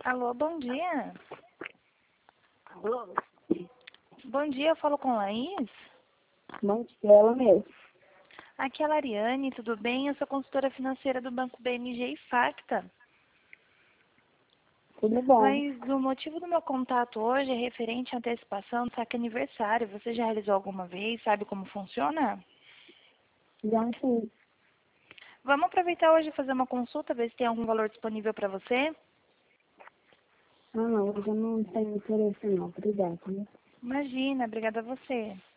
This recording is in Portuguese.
Alô, bom dia. Alô? Bom dia, eu falo com Laís. Bom dia, ela mesmo. Aqui é a Lariane, tudo bem? Eu sou consultora financeira do Banco BMG e Facta. Tudo bom? Mas o motivo do meu contato hoje é referente à antecipação do saque aniversário. Você já realizou alguma vez? Sabe como funciona? Já sim. Vamos aproveitar hoje e fazer uma consulta, ver se tem algum valor disponível para você? Ah, não, hoje eu não tenho interesse não. Obrigada. Imagina, obrigada a você.